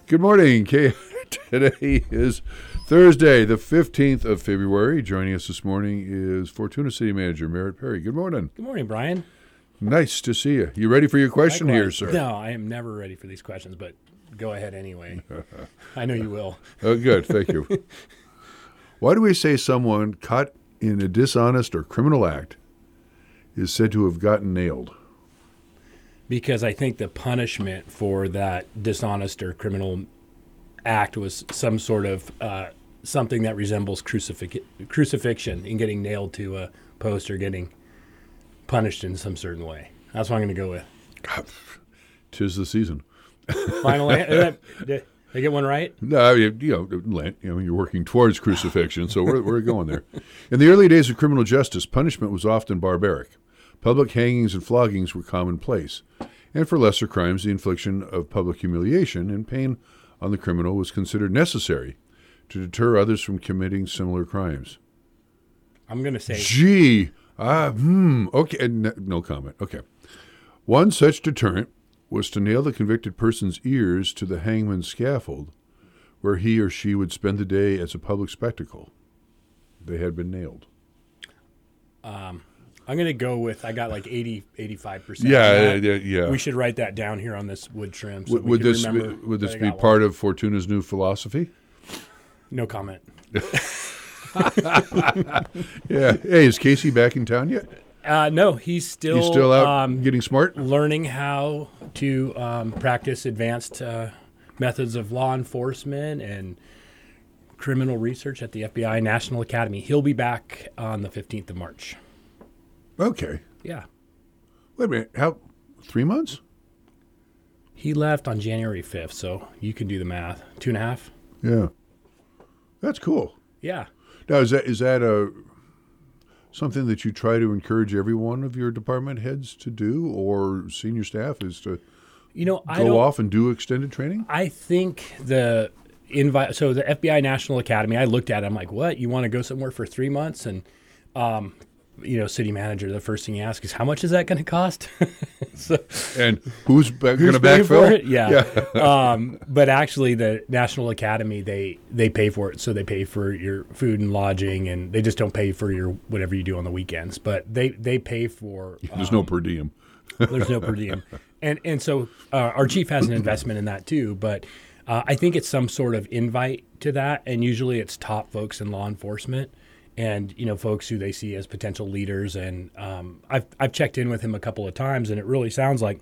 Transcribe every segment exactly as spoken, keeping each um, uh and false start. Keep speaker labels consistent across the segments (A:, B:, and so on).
A: Good morning. Today is Thursday, the fifteenth of February. Joining us this morning is Fortuna City Manager Merritt Perry. Good morning.
B: Good morning, Brian.
A: Nice to see you. You ready for your question here, sir?
B: No, I am never ready for these questions, but go ahead anyway. I know you will.
A: Oh, good. Thank you. Why do we say someone caught in a dishonest or criminal act is said to have gotten nailed?
B: Because I think the punishment for that dishonest or criminal act was some sort of uh, something that resembles crucifix- crucifixion and getting nailed to a post or getting punished in some certain way. That's what I'm going to go with.
A: Tis the season.
B: Finally, did I get one right?
A: No, you, you know, Lent, you know, you're working towards crucifixion, so we're, we're going there. In the early days of criminal justice, punishment was often barbaric. Public hangings and floggings were commonplace, and for lesser crimes, the infliction of public humiliation and pain on the criminal was considered necessary to deter others from committing similar crimes.
B: I'm going to say...
A: Gee, ah, hmm, okay, no, no comment, okay. One such deterrent was to nail the convicted person's ears to the hangman's scaffold, where he or she would spend the day as a public spectacle. They had been nailed.
B: Um... I'm going to go with, I got like eighty, eighty-five percent.
A: Yeah, yeah, yeah.
B: We should write that down here on this wood trim. So
A: would,
B: we
A: would
B: can
A: this be,
B: remember
A: would this
B: that I
A: be
B: got
A: part
B: one.
A: of Fortuna's new philosophy?
B: No comment.
A: Yeah. Hey, is Casey back in town yet?
B: Uh, no, he's still,
A: He's still out
B: um,
A: getting smart?
B: learning how to um, practice advanced uh, methods of law enforcement and criminal research at the F B I National Academy. He'll be back on the fifteenth of March.
A: Okay.
B: Yeah.
A: Wait a minute. How? Three months?
B: He left on January fifth, so you can do the math. Two and a half?
A: Yeah. That's cool.
B: Yeah.
A: Now, is that is that a something that you try to encourage every one of your department heads to do, or senior staff is to
B: You know, I
A: go
B: don't,
A: off and do extended training?
B: I think the invite. So the F B I National Academy, I looked at it. I'm like, what? You want to go somewhere for three months? And, um, you know, city manager, the first thing you ask is, how much is that going to cost? so,
A: And who's going to
B: who's paying
A: backfill?
B: for it? Yeah.
A: Yeah.
B: um, but actually, the National Academy, they they pay for it. So they pay for your food and lodging, and they just don't pay for your whatever you do on the weekends. But they they pay for.
A: There's
B: um,
A: no per diem.
B: There's no per diem. And and so uh, our chief has an investment in that too. But uh, I think it's some sort of invite to that. And usually it's top folks in law enforcement and, you know, folks who they see as potential leaders. And um, I've, I've checked in with him a couple of times, and it really sounds like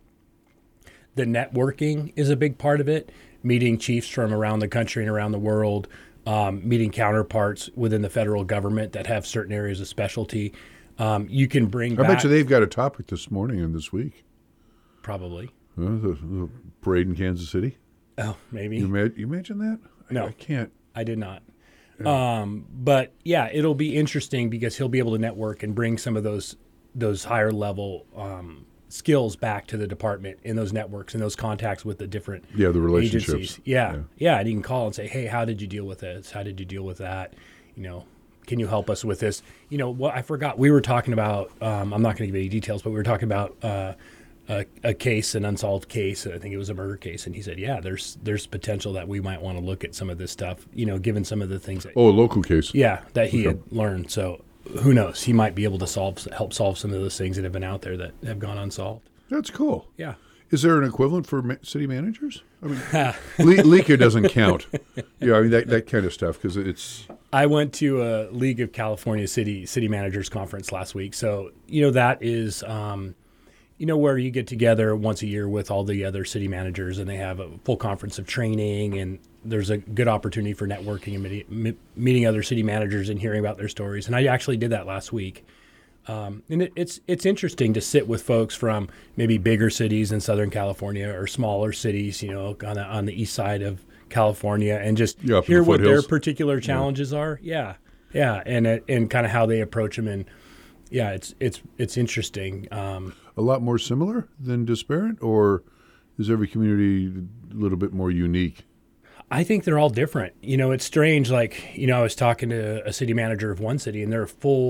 B: the networking is a big part of it, meeting chiefs from around the country and around the world, um, meeting counterparts within the federal government that have certain areas of specialty. Um, you can bring
A: I
B: back...
A: bet you they've got a topic this morning and this week.
B: Probably.
A: Uh, the, the parade in Kansas City.
B: Oh, maybe.
A: You, ma- you mentioned that?
B: No.
A: I, I can't.
B: I did not. Um, but yeah, it'll be interesting because he'll be able to network and bring some of those those higher level um, skills back to the department in those networks and those contacts with the different
A: Yeah, the relationships.
B: agencies. Yeah,
A: Yeah.
B: yeah, and you can call and say, hey, how did you deal with this? How did you deal with that? You know, can you help us with this? You know, what I forgot, we were talking about, um, I'm not going to give any details, but we were talking about uh, a, a case, an unsolved case. I think it was a murder case. And he said, yeah, there's there's potential that we might want to look at some of this stuff, you know, given some of the things that,
A: Oh, a local case.
B: yeah, that he
A: Okay.
B: had learned. So who knows? He might be able to solve, help solve some of those things that have been out there that have gone unsolved.
A: That's cool.
B: Yeah.
A: Is there an equivalent for ma- city managers? I mean, Le- Leaker doesn't count. Yeah, I mean, that, that kind of stuff, because it's...
B: I went to a League of California City City Managers Conference last week. So, you know, that is, um, you know, where you get together once a year with all the other city managers, and they have a full conference of training, and there's a good opportunity for networking and meeting, meeting other city managers and hearing about their stories. And I actually did that last week. Um, and it, it's it's interesting to sit with folks from maybe bigger cities in Southern California or smaller cities, you know, on the, on the east side of California, and just
A: Yeah, up in
B: hear
A: the
B: what their
A: foothills.
B: particular challenges are. Yeah, yeah, and it, and kind of how they approach them, and yeah, it's it's it's interesting. Um,
A: A lot more similar than disparate, or is every community a little bit more unique?
B: I think they're all different. You know, it's strange. Like, you know, I was talking to a city manager of one city, and they're a full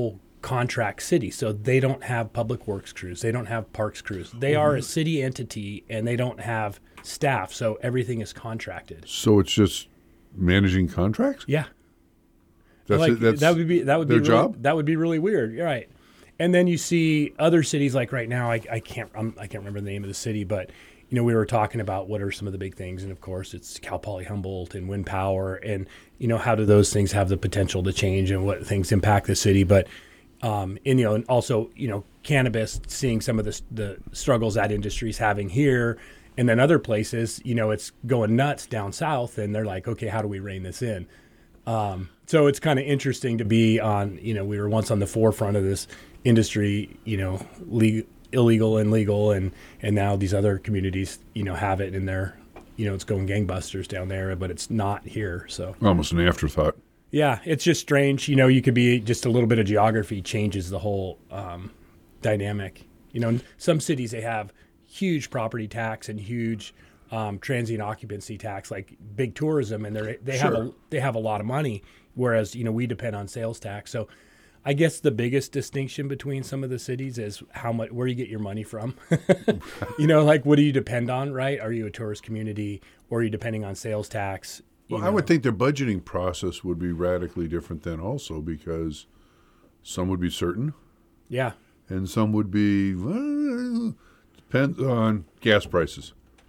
B: contract city. So they don't have public works crews. They don't have parks crews. They
A: Mm-hmm.
B: are a city entity, and they don't have staff. So everything is contracted.
A: So it's just managing contracts?
B: Yeah.
A: That's
B: like,
A: it, that's
B: that would be that would
A: their
B: be really,
A: job?
B: that would be really weird. You're right. And then you see other cities like right now. I, I can't I'm, I can't remember the name of the city, but you know we were talking about what are some of the big things, and of course it's Cal Poly Humboldt and wind power, and you know how do those things have the potential to change and what things impact the city. But um, and you know and also you know cannabis, seeing some of the the struggles that industry's having here. And then other places, you know, it's going nuts down south, and they're like, okay, how do we rein this in? Um, so it's kind of interesting to be on, you know, we were once on the forefront of this industry, you know, le- illegal and legal, and, and now these other communities, you know, have it in their, you know, it's going gangbusters down there, but it's not here. So
A: Almost an afterthought.
B: yeah, it's just strange. You know, you could be just a little bit of geography changes the whole um, dynamic. You know, in some cities they have huge property tax and huge um, transient occupancy tax, like big tourism, and they they
A: Sure.
B: have a they have a lot of money, whereas you know we depend on sales tax. So, I guess the biggest distinction between some of the cities is how much where you get your money from. You know, like what do you depend on, right? Are you a tourist community, or are you depending on sales tax? You
A: Well, I
B: know?
A: would think their budgeting process would be radically different then also, because some would be certain
B: Yeah,
A: and some would be, well, depends on gas prices.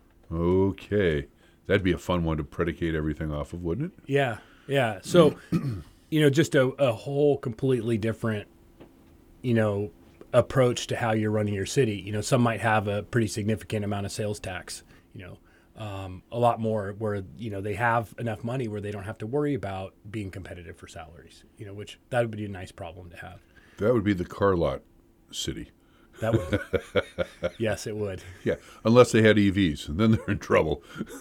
A: Okay. That'd be a fun one to predicate everything off of, wouldn't it?
B: yeah, yeah. So, you know, just a, a whole completely different, you know, approach to how you're running your city. You know, some might have a pretty significant amount of sales tax, you know, um, a lot more where, you know, they have enough money where they don't have to worry about being competitive for salaries, you know, which that would be a nice problem to have.
A: That would be the car lot city.
B: That would, yes, it would.
A: Yeah, unless they had E Vs, and then they're in trouble.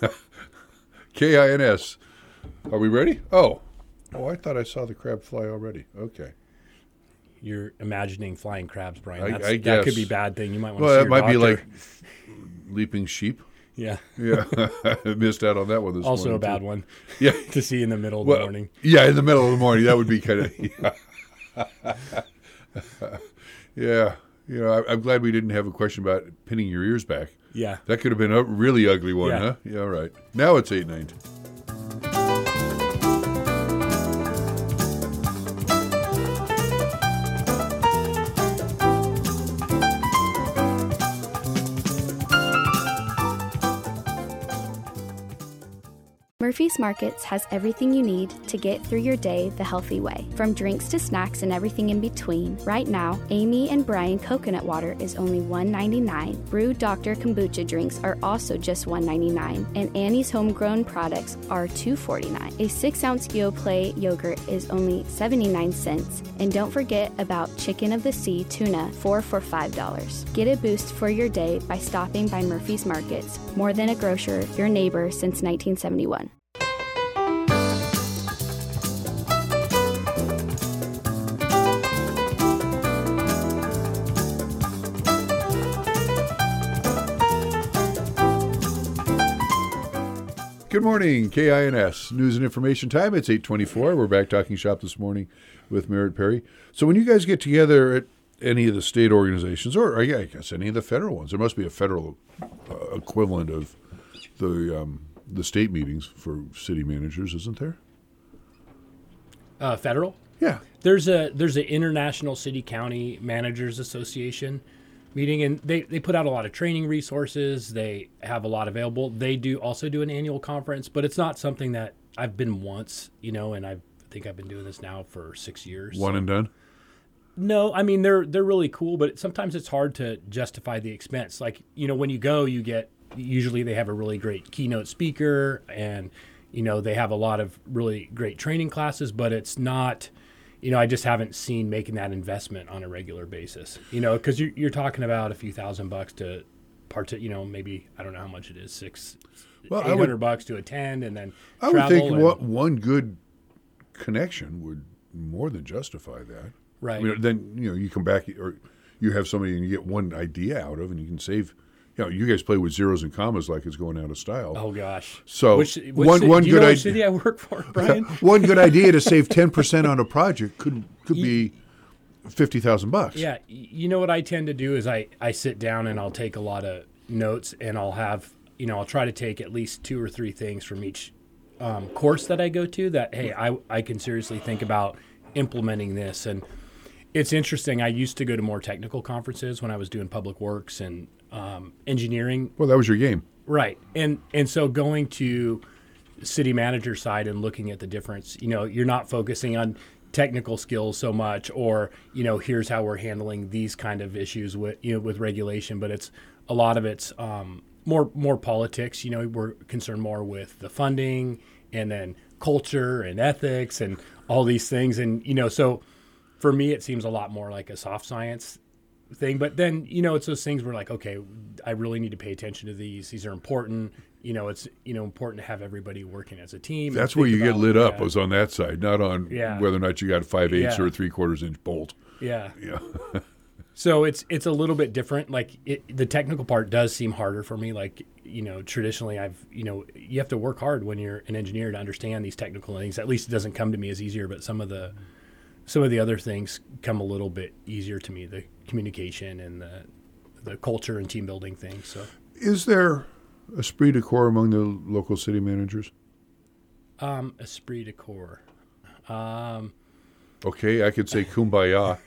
A: K I N S. Are we ready? Oh. Oh, I thought I saw the crab fly already. Okay.
B: You're imagining flying crabs, Brian.
A: I-
B: That's,
A: I
B: that could
A: guess.
B: be a bad thing. You might want to
A: Well,
B: see
A: that
B: your
A: might be
B: doctor.
A: like leaping sheep.
B: Yeah.
A: Yeah, I missed out on that one this
B: Also
A: morning.
B: a bad
A: too.
B: one
A: Yeah.
B: to see in the middle of
A: Well,
B: the morning.
A: Yeah, in the middle of the morning. That would be kind of. Yeah. Yeah. You know, I, I'm glad we didn't have a question about pinning your ears back.
B: Yeah.
A: That could have been a really ugly one,
B: Yeah.
A: huh? Yeah, all right. Now it's eight nineteen.
C: Murphy's Markets has everything you need to get through your day the healthy way. From drinks to snacks and everything in between, right now, Amy and Brian coconut water is only one ninety-nine. Brew Doctor kombucha drinks are also just one ninety-nine, and Annie's homegrown products are two forty-nine. A six-ounce Yoplait yogurt is only seventy-nine cents. And don't forget about Chicken of the Sea tuna, four for five dollars. Get a boost for your day by stopping by Murphy's Markets. More than a grocer, your neighbor since nineteen seventy-one.
A: Good morning, K I N S News and Information Time. It's eight twenty-four. We're back talking shop this morning with Merritt Perry. So when you guys get together at any of the state organizations, or yeah, I guess any of the federal ones, there must be a federal uh, equivalent of the um, the state meetings for city managers, isn't there?
B: Uh, federal?
A: Yeah.
B: There's a there's an International City County Managers Association meeting, and they, they put out a lot of training resources. They have a lot available. They do also do an annual conference, but it's not something that I've been once, you know, and I've, I think I've been doing this now for six years.
A: One
B: so-
A: and done?
B: No, I mean they're they're really cool, but sometimes it's hard to justify the expense. Like, you know, when you go, you get usually they have a really great keynote speaker, and you know they have a lot of really great training classes, but it's not, you know, I just haven't seen making that investment on a regular basis. You know, because you're you're talking about a few thousand bucks to part, you know, maybe I don't know how much it is, six,
A: Well, I
B: eight
A: would-
B: hundred bucks to attend, and then
A: I would
B: travel
A: think
B: and-
A: one, one good connection would more than justify that.
B: right.
A: I mean, then you know you come back, or you have somebody and you get one idea out of, and you can save. You know, you guys play with zeros and commas like it's going out of style.
B: Oh gosh.
A: So,
B: which, which
A: one-
B: city,
A: one
B: do you
A: good
B: know
A: idea-
B: which city I work for, Brian?
A: One good idea to save ten percent on a project could could be fifty thousand bucks.
B: Yeah. You know what I tend to do is I, I sit down and I'll take a lot of notes, and I'll have, you know, I'll try to take at least two or three things from each um, course that I go to that, hey, I, I can seriously think about implementing this. And it's interesting. I used to go to more technical conferences when I was doing public works and um, engineering.
A: Well, that was your game.
B: Right. And, and so going to city manager side and looking at the difference, you know, you're not focusing on technical skills so much, or, you know, here's how we're handling these kind of issues with, you know, with regulation, but it's a lot of it's um, more, more politics. You know, we're concerned more with the funding and then culture and ethics and all these things. And, you know, so for me, it seems a lot more like a soft science thing, but then, you know, it's those things where like, okay, I really need to pay attention to these. These are important. You know, it's, you know, important to have everybody working as a team.
A: That's where you
B: about,
A: get lit up,
B: yeah.
A: was on that side, not on
B: Yeah.
A: whether or not you got a five eighths
B: Yeah.
A: or a three quarters inch bolt.
B: Yeah.
A: Yeah.
B: So it's it's a little bit different. Like it, the technical part does seem harder for me. Like, you know, traditionally I've, you know, you have to work hard when you're an engineer to understand these technical things. At least it doesn't come to me as easier, but some of the some of the other things come a little bit easier to me, the communication and the the culture and team building things. So
A: Is there esprit de corps among the local city managers?
B: um esprit de corps. Um
A: Okay, I could say kumbaya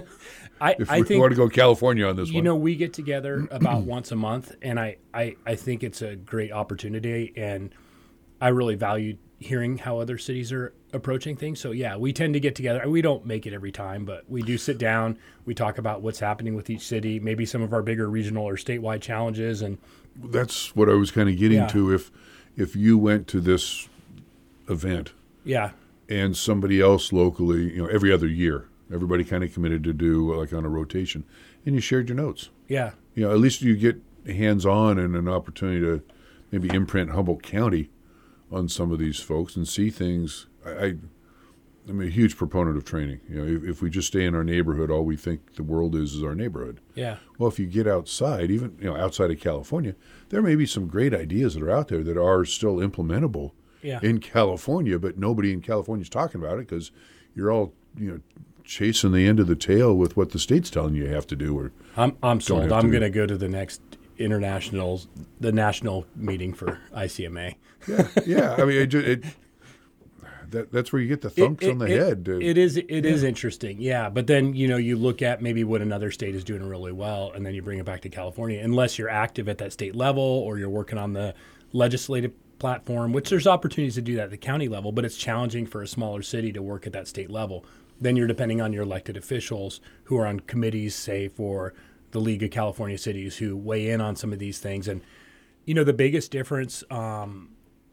B: I,
A: if
B: I
A: we
B: think
A: want to go California on this
B: You
A: one.
B: know, we get together about once a month, and I, I, I think it's a great opportunity, and I really value hearing how other cities are approaching things. So, yeah, we tend to get together. We don't make it every time, but we do sit down. We talk about what's happening with each city, maybe some of our bigger regional or statewide challenges. And
A: That's what I was kind of getting
B: Yeah.
A: to. If if you went to this event
B: yeah,
A: and somebody else locally, you know, every other year, everybody kind of committed to do like on a rotation, and you shared your notes.
B: yeah,
A: You know, at least you get hands-on and an opportunity to maybe imprint Humboldt County on some of these folks and see things. I, I, I'm a huge proponent of training. You know, if, if we just stay in our neighborhood, all we think the world is is our neighborhood.
B: yeah,
A: Well, if you get outside, even you know outside of California, there may be some great ideas that are out there that are still implementable
B: yeah.
A: in California, but nobody in California is talking about it because you're all you know chasing the end of the tail with what the state's telling you you have to do. Or
B: I'm I'm sold.
A: have
B: I'm
A: to-
B: going to go to the next international, the national meeting for I C M A.
A: yeah, yeah. I mean, it, ju- it that that's where you get the thumps
B: It-
A: on the
B: it-
A: head. uh,
B: It is it is interesting, yeah. But then you know you look at maybe what another state is doing really well, and then you bring it back to California. Unless you're active at that state level or you're working on the legislative platform, which there's opportunities to do that at the county level, but it's challenging for a smaller city to work at that state level. Then you're depending on your elected officials who are on committees, say for the League of California Cities, who weigh in on some of these things. And you know the biggest difference. Um,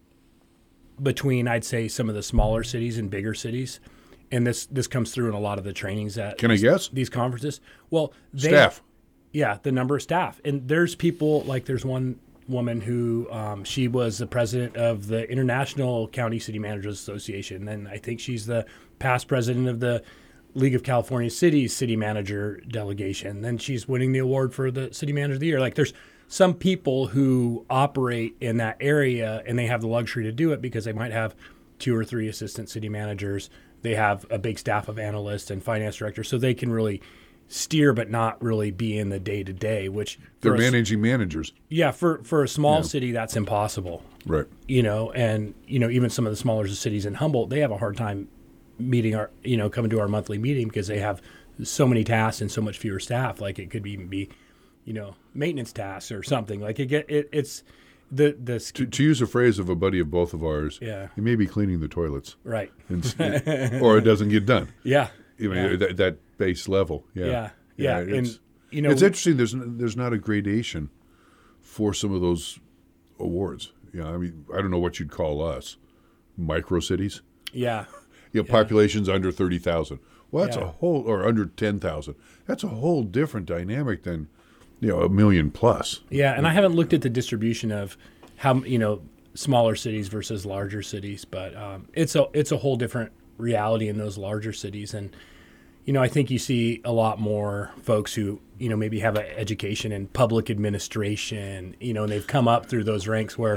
B: between, I'd say, some of the smaller cities and bigger cities. And this this comes through in a lot of the trainings at
A: Can I
B: these,
A: guess?
B: these conferences. Well, they,
A: Staff.
B: Yeah, the number of staff. And there's people, like there's one woman who, um, she was the president of the International County City Managers Association. And I think she's the past president of the League of California Cities City Manager Delegation. Then she's winning the award for the City Manager of the Year. Like there's some people who operate in that area and they have the luxury to do it because they might have two or three assistant city managers. They have a big staff of analysts and finance directors, so they can really steer but not really be in the day-to-day, which
A: They're
B: for a s-
A: managing managers,
B: yeah, for, for a small
A: Yeah.
B: city, that's impossible.
A: right?
B: You know, and, you know, even some of the smaller cities in Humboldt, they have a hard time meeting our, you know, coming to our monthly meeting because they have so many tasks and so much fewer staff. Like it could even be, you know, maintenance tasks or something. Like it get it, it's the the sk-
A: To, to use a phrase of a buddy of both of ours,
B: Yeah.
A: you may be cleaning the toilets,
B: right.
A: and, or it doesn't get done.
B: Yeah.
A: I mean,
B: Yeah.
A: that, that base level. Yeah,
B: Yeah. Yeah.
A: it's,
B: And you know,
A: it's interesting. There's n- there's not a gradation for some of those awards. Yeah, I mean, I don't know what you'd call us, micro cities.
B: yeah.
A: You know, populations under thirty thousand. Well, that's
B: Yeah.
A: a whole, or under ten thousand. That's a whole different dynamic than, you know, a million plus.
B: Yeah, and I haven't looked at the distribution of how you know smaller cities versus larger cities, but um, it's a it's a whole different reality in those larger cities. And you know, I think you see a lot more folks who you know maybe have an education in public administration, you know, and they've come up through those ranks where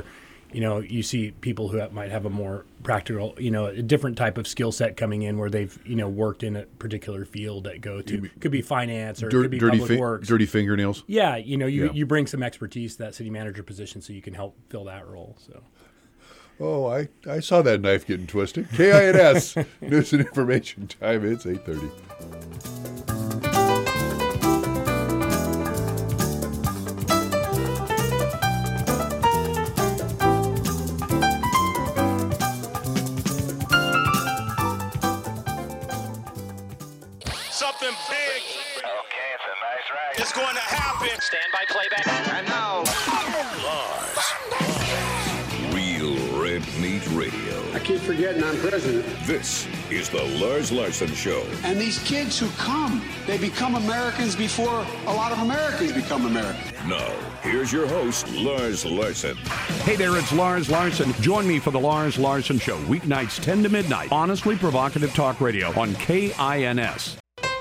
B: you know, you see people who might have a more practical, you know, a different type of skill set coming in where they've, you know, worked in a particular field that go to. It could be finance or
A: Dirt,
B: it could be
A: dirty
B: public
A: fi-
B: works.
A: Dirty fingernails.
B: Yeah, you know, you,
A: Yeah.
B: you bring some expertise to that city manager position so you can help fill that role. So.
A: Oh, I, I saw that knife getting twisted. K I N S, News and Information Time. It's eight thirty.
D: Something big.
E: Okay, it's a nice ride.
D: It's going to happen.
E: Stand by playback. And now,
F: Lars. Real Red Meat Radio.
G: I keep forgetting I'm president.
F: This is the Lars Larson Show.
G: And these kids who come, they become Americans before a lot of Americans become Americans.
F: Now, here's your host, Lars Larson.
H: Hey there, it's Lars Larson. Join me for the Lars Larson Show, weeknights ten to midnight. Honestly provocative talk radio on K I N S.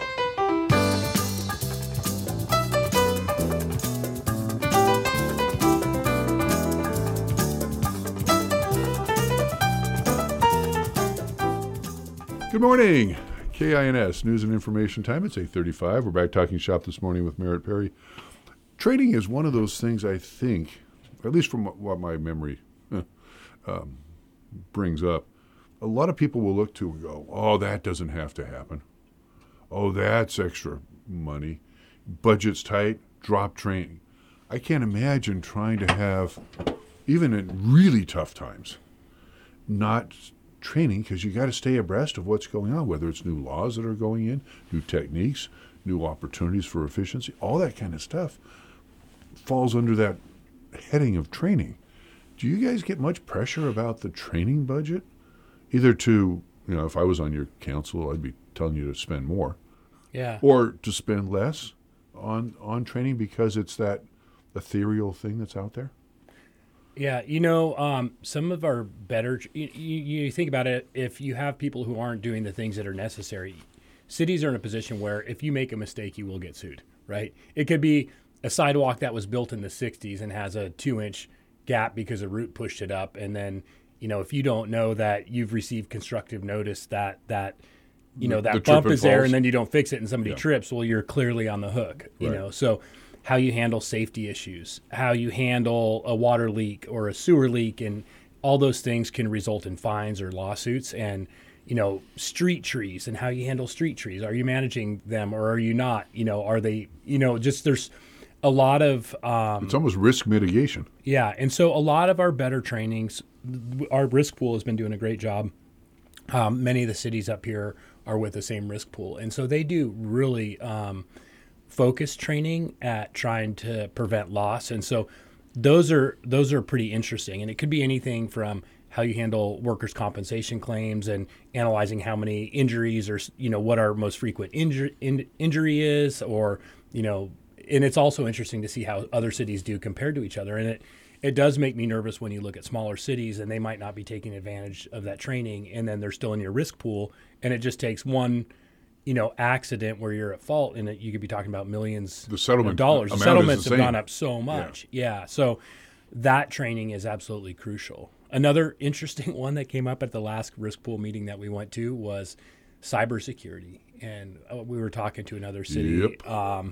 A: Good morning. K I N S, News and Information Time. It's eight thirty-five. We're back talking shop this morning with Merritt Perry. Trading is one of those things, I think, at least from what my memory um, brings up, a lot of people will look to and go, oh, that doesn't have to happen. Oh, that's extra money. Budget's tight, drop training. I can't imagine trying to have, even in really tough times, not training, because you got to stay abreast of what's going on, whether it's new laws that are going in, new techniques, new opportunities for efficiency, all that kind of stuff falls under that heading of training. Do you guys get much pressure about the training budget? Either to, you know, if I was on your council, I'd be telling you to spend more.
B: Yeah.
A: Or to spend less on on training because it's that ethereal thing that's out there?
B: Yeah, you know, um, some of our better, you, you, you think about it, if you have people who aren't doing the things that are necessary, cities are in a position where if you make a mistake, you will get sued, right? It could be a sidewalk that was built in the sixties and has a two-inch gap because a root pushed it up. And then, you know, if you don't know that you've received constructive notice that, that you know,
A: The-
B: that
A: the
B: bump
A: trip and
B: is there
A: falls.
B: and then you don't fix it and somebody
A: Yeah.
B: trips, well, you're clearly on the hook, you
A: Right.
B: know? So how you handle safety issues, how you handle a water leak or a sewer leak, and all those things can result in fines or lawsuits. And, you know, street trees and how you handle street trees. Are you managing them or are you not? You know, are they, you know, just there's a lot of, um,
A: It's almost risk mitigation.
B: yeah. And so a lot of our better trainings, our risk pool has been doing a great job. Um, many of the cities up here are with the same risk pool. And so they do really um, focused training at trying to prevent loss. And so those are those are pretty interesting. And it could be anything from how you handle workers' compensation claims and analyzing how many injuries or, you know, what our most frequent injury, in, injury is, or, you know, and it's also interesting to see how other cities do compared to each other. And it, it does make me nervous when you look at smaller cities and they might not be taking advantage of that training, and then they're still in your risk pool, and it just takes one, you know, accident where you're at fault, and it, you could be talking about millions
A: The settlement
B: of dollars. The
A: amount is
B: settlements
A: the
B: have
A: same.
B: gone up so much. Yeah. So that training is absolutely crucial. Another interesting one that came up at the last risk pool meeting that we went to was cybersecurity. And uh, we were talking to another city.
A: Yep.
B: Um,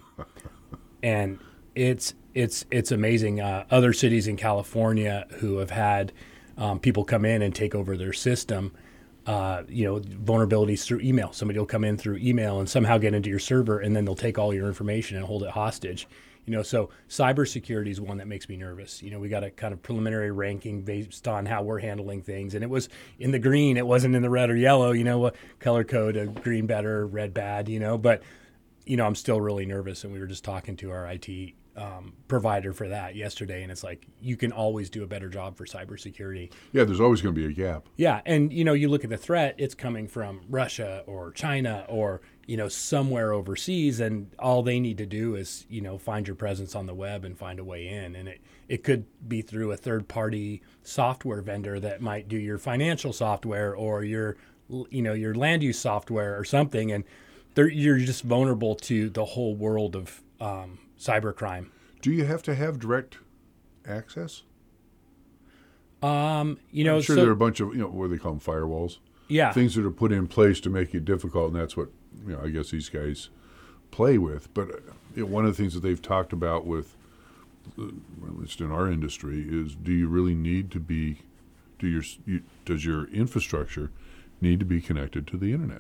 B: and it's it's it's amazing. Uh, other cities in California who have had um, people come in and take over their system, uh, you know, vulnerabilities through email. Somebody will come in through email and somehow get into your server, and then they'll take all your information and hold it hostage. You know, so cybersecurity is one that makes me nervous. You know, we got a kind of preliminary ranking based on how we're handling things, and it was in the green. It wasn't in the red or yellow. You know, what color code? A green better, red bad. You know, but you know, I'm still really nervous, and we were just talking to our I T um, provider for that yesterday, and it's like you can always do a better job for cybersecurity.
A: Yeah, there's always going to be a gap.
B: Yeah, and you know, you look at the threat; it's coming from Russia or China or you know somewhere overseas, and all they need to do is you know find your presence on the web and find a way in. And it it could be through a third-party software vendor that might do your financial software or your you know your land use software or something, and they're, you're just vulnerable to the whole world of um, cybercrime.
A: Do you have to have direct access?
B: Um, you know,
A: I'm sure
B: so,
A: there are a bunch of, you know, what do they call them, firewalls?
B: yeah,
A: Things that are put in place to make it difficult, and that's what, you know, I guess these guys play with. But uh, you know, one of the things that they've talked about with, uh, at least in our industry, is do you really need to be, do your, you, does your infrastructure need to be connected to the internet?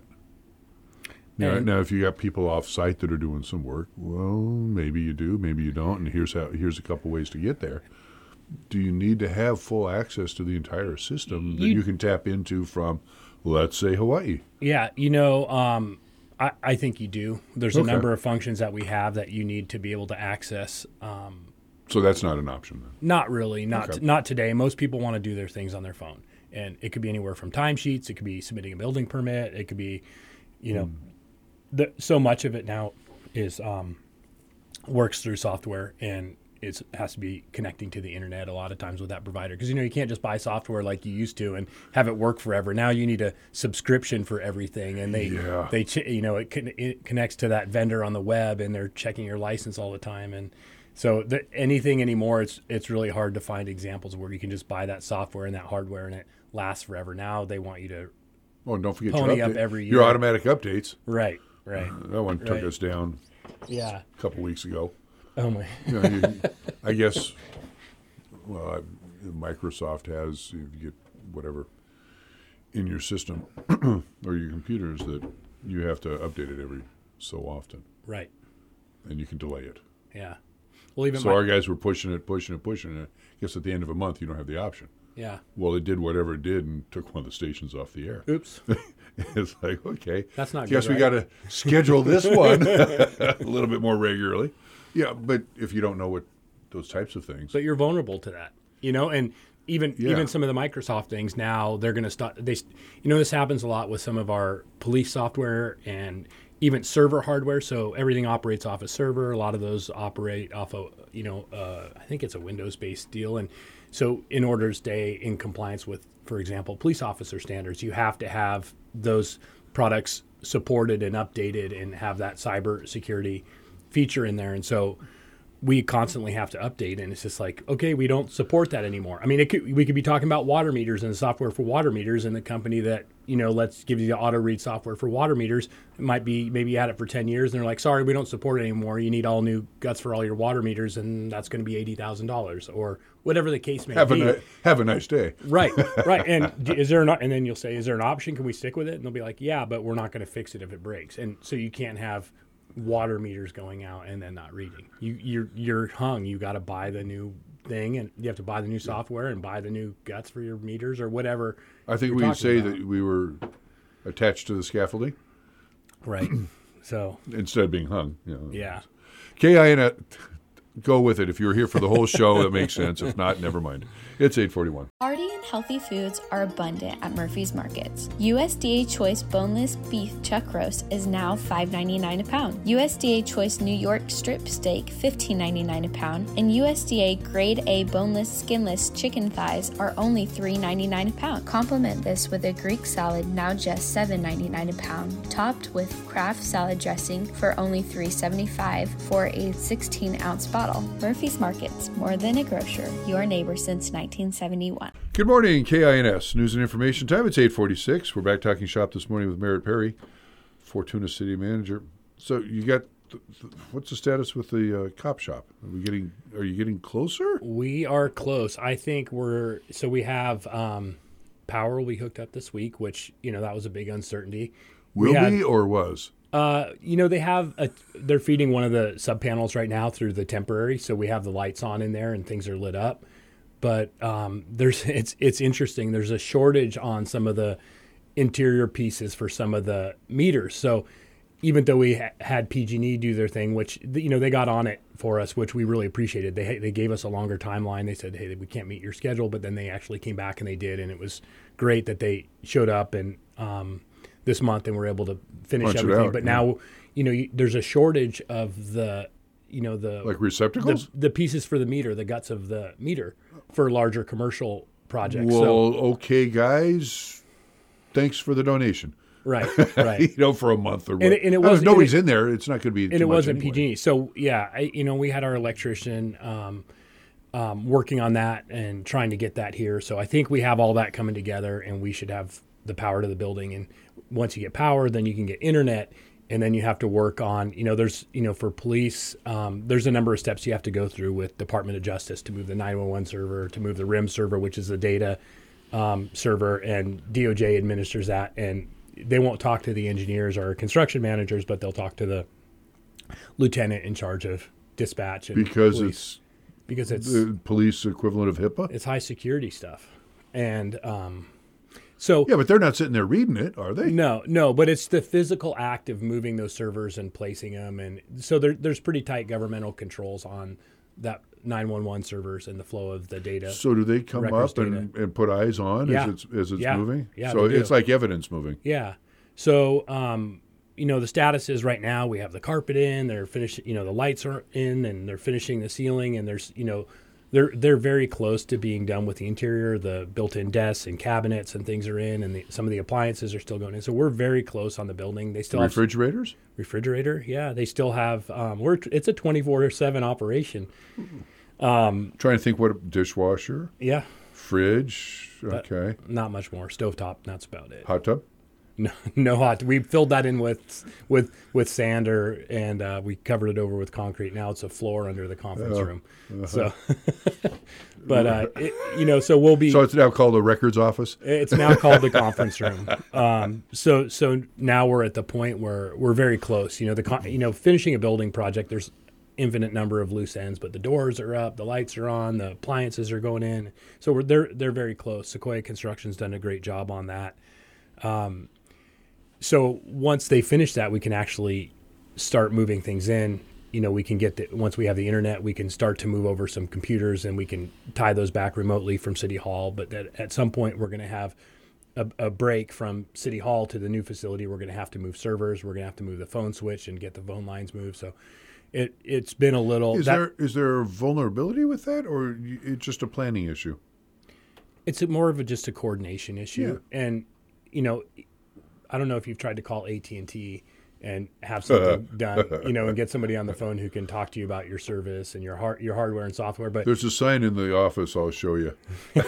A: Now, now, if you got people off site that are doing some work, well, maybe you do, maybe you don't, and here's how. Here's a couple ways to get there. Do you need to have full access to the entire system that
B: You-
A: you can tap into from, let's say, Hawaii?
B: Yeah, you know, um, I, I think you do. There's a
A: Okay.
B: number of functions that we have that you need to be able to access. Um,
A: So that's not an option then.
B: not really, not
A: Okay.
B: not today. Most people want to do their things on their phone, and it could be anywhere from timesheets. It could be submitting a building permit. It could be, you know, the, so much of it now is um, works through software, and it has to be connecting to the internet a lot of times with that provider, because you know you can't just buy software like you used to and have it work forever. Now you need a subscription for everything, and they
A: Yeah.
B: they ch- you know it, con- it connects to that vendor on the web, and they're checking your license all the time. And so the, anything anymore, it's it's really hard to find examples where you can just buy that software and that hardware and it lasts forever. Now they want you to
A: Oh, and don't forget
B: Pony
A: your,
B: up
A: update-
B: every
A: your
B: year.
A: automatic updates.
B: right right
A: That one took
B: Right.
A: us down
B: yeah
A: a couple weeks ago.
B: oh my
A: You know, you, I guess, well, I, Microsoft has, you get whatever in your system or your computers that you have to update it every so often,
B: right
A: and you can delay it.
B: yeah well even
A: So
B: my,
A: our guys were pushing it, pushing it, pushing it. I guess at the end of a month, you don't have the option.
B: yeah
A: Well, it did whatever it did and took one of the stations off the air.
B: oops
A: It's like, okay,
B: That's not
A: guess
B: good,
A: we
B: right?
A: got to schedule this one a little bit more regularly. Yeah, but if you don't know what those types of things,
B: but you're vulnerable to that, you know, and even
A: Yeah.
B: even some of the Microsoft things now, they're going to start. They, you know, this happens a lot with some of our police software and even server hardware. So everything operates off a server. A lot of those operate off of, you know, uh, I think it's a Windows-based deal. And so in order to stay in compliance with, for example, police officer standards, you have to have those products supported and updated and have that cyber security feature in there. And so we constantly have to update, and it's just like, okay, we don't support that anymore. I mean, it could, we could be talking about water meters and the software for water meters, and the company that, you know, let's give you the auto read software for water meters. It might be, maybe you had it for ten years and they're like, sorry, we don't support it anymore. You need all new guts for all your water meters, and that's going to be eighty thousand dollars or whatever the case may
A: have a
B: be.
A: ni- have a nice day.
B: Right, right. And d- is there an, and then you'll say, is there an option? Can we stick with it? And they'll be like, yeah, but we're not going to fix it if it breaks. And so you can't have water meters going out and then not reading. You you're you're hung. You got to buy the new thing, and you have to buy the new software and buy the new guts for your meters or whatever.
A: I think
B: you're
A: we
B: talking
A: say
B: about.
A: that we were attached to the scaffolding
B: Right. So
A: instead of being hung. You know.
B: yeah.
A: K I N S, go with it. If you were here for the whole show, that makes sense. If not, never mind. It's eight forty-one.
C: Hearty and healthy foods are abundant at Murphy's Markets. U S D A Choice Boneless Beef Chuck Roast is now five ninety-nine a pound. U S D A Choice New York Strip Steak fifteen ninety-nine a pound, and U S D A Grade A Boneless Skinless Chicken Thighs are only three ninety-nine a pound. Complement this with a Greek salad, now just seven ninety-nine a pound, topped with Kraft salad dressing for only three seventy-five for a sixteen ounce bottle. Murphy's Markets, more than a grocer, your neighbor since nineteen seventy-one.
A: Good morning, K I N S News and Information Time. It's eight forty-six. We're back talking shop this morning with Merritt Perry, Fortuna City Manager. So you got, th- th- what's the status with the uh, cop shop? Are we getting? Are you getting closer?
B: We are close. I think we're so we have um, power will be hooked up this week, which, you know, that was a big uncertainty. We
A: Will
B: had-
A: be or was?
B: Uh, you know, they have a, they're feeding one of the sub panels right now through the temporary, so we have the lights on in there and things are lit up. But um, there's it's it's interesting. There's a shortage on some of the interior pieces for some of the meters. So even though we ha- had P G and E do their thing, which, you know, they got on it for us, which we really appreciated. They they gave us a longer timeline. They said, hey, we can't meet your schedule, but then they actually came back and they did, and it was great that they showed up and um, this month and were able to finish
A: Punch it
B: everything.
A: out,
B: but
A: yeah.
B: now, you know, you, there's a shortage of the, you know, the
A: Like receptacles?
B: the, the pieces for the meter, the guts of the meter for larger commercial projects.
A: Well,
B: so,
A: okay, guys. Thanks for the donation.
B: right, right.
A: you know, for a month or what.
B: And it- and it
A: I don't know,
B: was-
A: if nobody's
B: and it-
A: in there. It's not going to be.
B: and it wasn't P G and E. So yeah, I, you know, we had our electrician um, um, working on that and trying to get that here. So I think we have all that coming together, and we should have the power to the building. And once you get power, then you can get internet, and then you have to work on, you know, there's, you know, for police, um, there's a number of steps you have to go through with Department of Justice to move the nine one one server, to move the R I M server, which is the data um, server, and D O J administers that. And they won't talk to the engineers or construction managers, but they'll talk to the lieutenant in charge of dispatch and
A: because
B: police.
A: it's
B: because it's
A: the police equivalent of HIPAA.
B: it's high security stuff, and um, so
A: Yeah, but they're not sitting there reading it, are they?
B: no, no, but it's the physical act of moving those servers and placing them, and so there, there's pretty tight governmental controls on that nine one one servers and the flow of the data.
A: So do they come
B: records
A: up and,
B: data.
A: and put eyes on
B: Yeah.
A: as it's as it's
B: Yeah.
A: moving?
B: Yeah,
A: So
B: they do.
A: it's like evidence moving.
B: Yeah. So, um, you know, the status is right now we have the carpet in, they're finishing, you know, the lights are in, and they're finishing the ceiling, and there's, you know, they're they're very close to being done with the interior. The built-in desks and cabinets and things are in, and the, some of the appliances are still going in. So we're very close on the building. They still have
A: Refrigerators?
B: refrigerator. Yeah, they still have. Um, we're it's a twenty-four seven operation.
A: Trying to think what dishwasher,
B: Yeah,
A: fridge, okay,
B: not much more. Stovetop. That's about it.
A: hot tub.
B: No, no hot. We filled that in with with with sander, and uh, we covered it over with concrete. Now it's a floor under the conference room. So, but uh, it, you know, so we'll be.
A: So it's now called a records office.
B: It's now called the conference room. Um, so so now we're at the point where we're very close. You know, the con- you know finishing a building project. There's infinite number of loose ends, but the doors are up, the lights are on, the appliances are going in. So we're they're they're very close. Sequoia Construction's done a great job on that. Um, so once they finish that, we can actually start moving things in. You know, we can get the, once we have the internet, we can start to move over some computers, and we can tie those back remotely from City Hall. But that at some point, we're going to have a, a break from City Hall to the new facility. We're going to have to move servers. We're going to have to move the phone switch and get the phone lines moved. So it it's been a little.
A: Is
B: that,
A: there is there a vulnerability with that, or y- it's just a planning issue?
B: It's a more of a, just a coordination issue, and you know, I don't know if you've tried to call A T and T and have something done, you know, and get somebody on the phone who can talk to you about your service and your hard, your hardware and software. But
A: There's a sign in the office. I'll show you.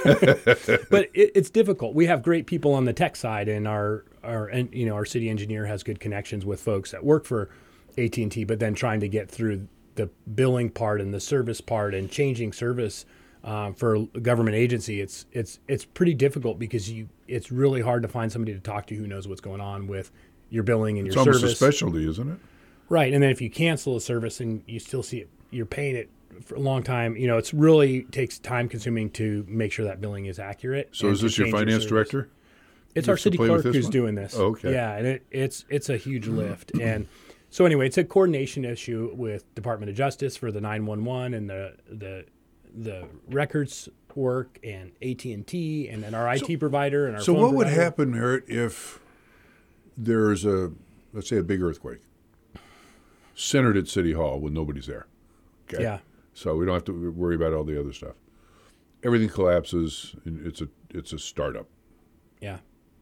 B: but it, it's difficult. We have great people on the tech side, and our our and you know our city engineer has good connections with folks that work for A T and T. But then trying to get through the billing part and the service part and changing service um, for a government agency, it's it's it's pretty difficult because you it's really hard to find somebody to talk to who knows what's going on with your billing and
A: It's
B: your
A: almost
B: service.
A: a specialty, isn't it?
B: Right, and then if you cancel a service and you still see it, you're paying it for a long time. You know, it's really takes time consuming to make sure that billing is accurate.
A: So
B: and
A: is
B: to
A: this your
B: change
A: finance
B: service.
A: director?
B: It's
A: You
B: our
A: have to
B: city
A: play with
B: clerk
A: this
B: who's
A: one?
B: doing this.
A: Oh, okay.
B: Yeah, and it, it's it's a huge lift. And so anyway, it's a coordination issue with Department of Justice for the nine one one and the the the records work and A T and T and then our I T provider and our
A: So
B: phone
A: what would
B: provider.
A: happen, Ert, if there's a, let's say, a big earthquake centered at City Hall when nobody's there? Okay.
B: Yeah.
A: So we don't have to worry about all the other stuff. Everything collapses, and it's a it's a startup.
B: Yeah.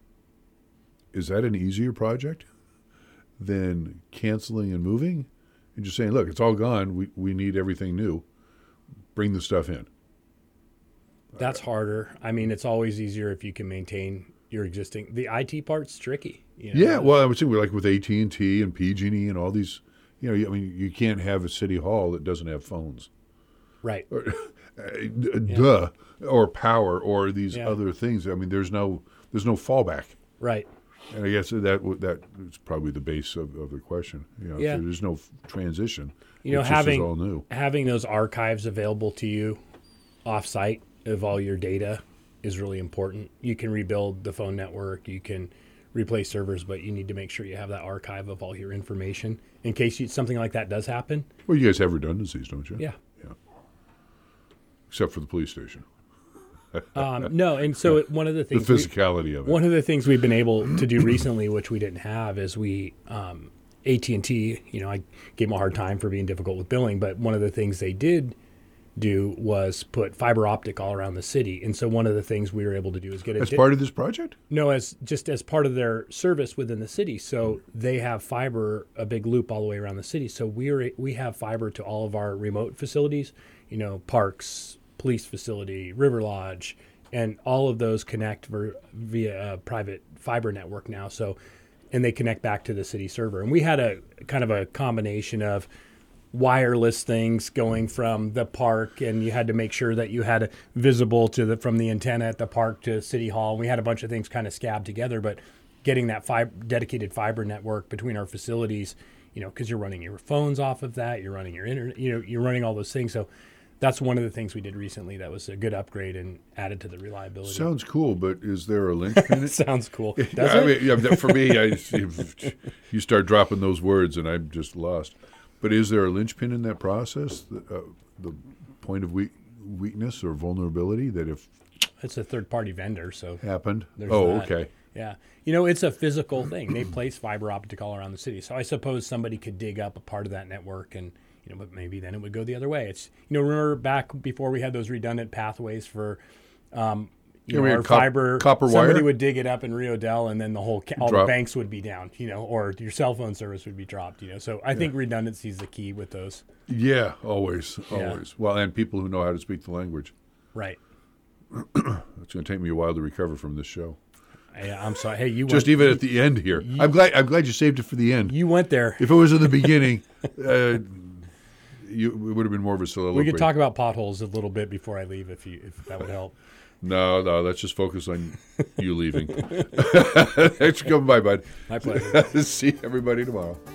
A: Is that an easier project than canceling and moving and just saying, look, it's all gone. We we need everything new. Bring the stuff in.
B: That's harder. I mean, it's always easier if you can maintain your existing. The I T part's tricky. You know?
A: Yeah, well, I would say we're like with A T and T and P G and E and all these. You know, I mean, you can't have a city hall that doesn't have phones.
B: Right.
A: Or, uh, duh, or power, or these
B: Yeah.
A: other things. I mean, there's no there's no fallback.
B: Right.
A: And I guess that w- that is probably the base of, of the question. You know,
B: Yeah.
A: so there's no f- transition.
B: You know,
A: It's just
B: having
A: all new.
B: having those archives available to you off-site of all your data is really important. You can rebuild the phone network, you can replace servers, but you need to make sure you have that archive of all your information in case you, something like that does happen.
A: Well, you guys have redundancies, don't you?
B: Yeah.
A: Yeah. Except for the police station.
B: Um, no, and so it, one of the
A: The
B: things we-
A: physicality of it.
B: One of the things we've been able to do recently, which we didn't have, is we um, A T and T. You know, I gave them a hard time for being difficult with billing, but one of the things they did do was put fiber optic all around the city. And so one of the things we were able to do is get a
A: As
B: di-
A: part of this project?
B: no, as just as part of their service within the city. So they have fiber, a big loop all the way around the city. So we are we have fiber to all of our remote facilities, you know, parks, police facility, River Lodge, and all of those connect ver- via a private fiber network now. So, and they connect back to the city server. And we had a kind of a combination of wireless things going from the park, and you had to make sure that you had it visible to the from the antenna at the park to City Hall. We had a bunch of things kind of scabbed together, but getting that fib- dedicated fiber network between our facilities, you know, because you're running your phones off of that, you're running your internet, you know, you're running all those things. So that's one of the things we did recently that was a good upgrade and added to the reliability.
A: Sounds cool, but is there a linchpin?
B: It sounds cool. Does
A: I
B: it?
A: mean, yeah, for me, I, you start dropping those words and I'm just lost. But is there a linchpin in that process, the, uh, the point of weak, weakness or vulnerability that if
B: It's a third-party vendor, so
A: happened?
B: there's
A: Oh,
B: that.
A: okay.
B: Yeah. You know, it's a physical thing. They place fiber optic all around the city. So I suppose somebody could dig up a part of that network and, you know, but maybe then it would go the other way. It's, you know, remember back before we had those redundant pathways for, um, you
A: Yeah, we
B: know,
A: had
B: our
A: cop-
B: fiber.
A: copper
B: somebody
A: wire?
B: would dig it up in Rio Del, and then the whole, ca- all
A: Drop.
B: the banks would be down, you know, or your cell phone service would be dropped, you know. So I think redundancy is the key with those.
A: Yeah, always,
B: Yeah.
A: always. Well, and people who know how to speak the language.
B: Right.
A: It's going to take me a while to recover from this show.
B: I, I'm sorry. Hey, you
A: Just
B: went,
A: even at the end here. I'm glad I'm glad you saved it for the end.
B: you went there.
A: If it was in the beginning, uh, you, it would have been more of a soliloquy.
B: We could talk about potholes a little bit before I leave, if you if that would help.
A: No, no, let's just focus on you leaving. Thanks for coming by, bud.
B: My pleasure.
A: See everybody tomorrow.